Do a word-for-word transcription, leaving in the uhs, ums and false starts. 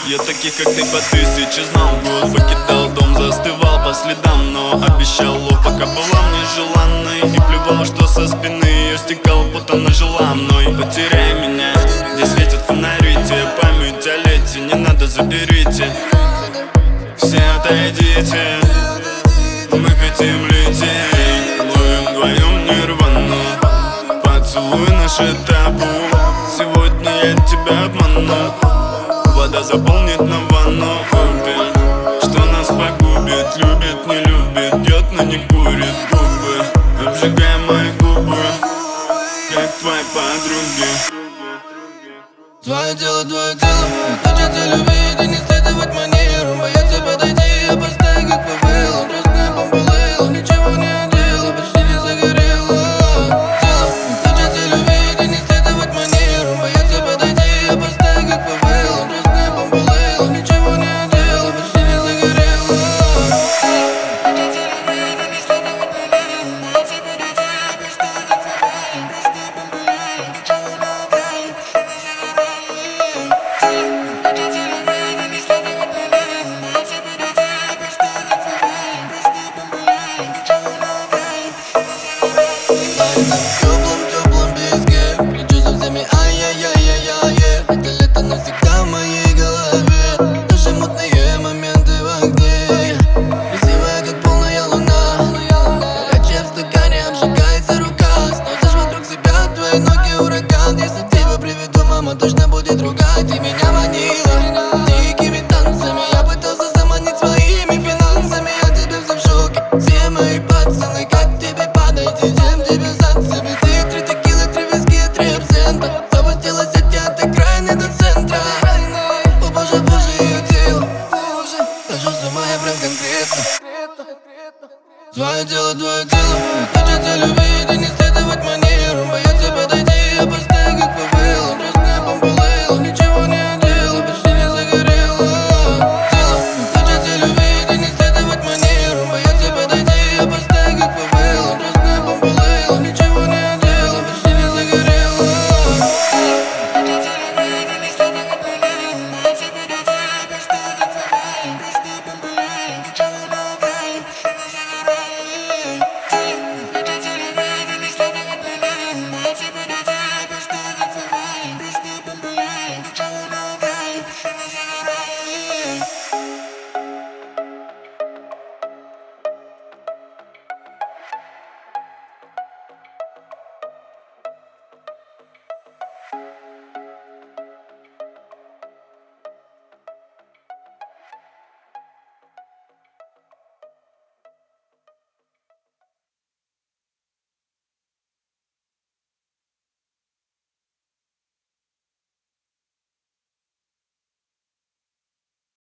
Я таких, как ты, по тысяче знал. Год покидал дом, застывал по следам, но обещал лов, пока была мне желанной. И плевал, что со спины ее стекал, будто она жила мной. Потеряй меня, где светят фонари, те память о лете, не надо, заберите. Все отойдите, мы хотим лететь, ловим вдвоем нирвану. Поцелуй наше табу, сегодня я тебя обману. Вода заполнит нам ванну, купим, что нас погубит. Любит, не любит, пьет, но не курит. Губы, обжигай мои губы, как твои подруги. Твое дело, твое дело, хочется любить и не следовать манерам. Бояться подойти, опоздать, как фавела. Красная бомба лейла, ничего не одела, почти не загорела. Дело, хочется любить и не следовать манерам. Бояться подойти, опоздать, как фавела. Красная бомба лейла, ничего не одела, почти не загорела. Хочется любить и не следовать манерам. Бояться подойти, опоздать, как фавела. Красная бомба лейла, ничего не одела, почти не загорела. В теплом-теплом песке кричу со всеми ай-яй-яй-яй-яй. Это лето навсегда в моей голове. Наши мутные моменты в огне. Красивая, как полная луна. Горячая в стакане, обжигается рука. Сносишь вокруг себя твои ноги ураган. Если тебя приведу, мама точно будет ругать. Ты меня манила дикими танцами. Я пытался заманить своими финансами. Я тебя все в шоке. Все мои пацаны, как тебе подойти? Чем тебе зацепить? Три текилы, три виски, три абсента. Запустилась от тебя до крайне до центра. О боже, боже, ее тело. Хожу с ума, я прям конкретно. Твое дело, твое дело. Хочется любить.